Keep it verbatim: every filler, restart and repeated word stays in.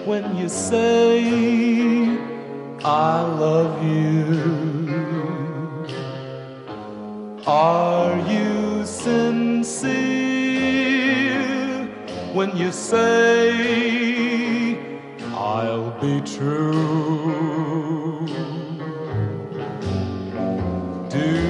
when you say I love you? Are you sincere when you say I'll be true? Do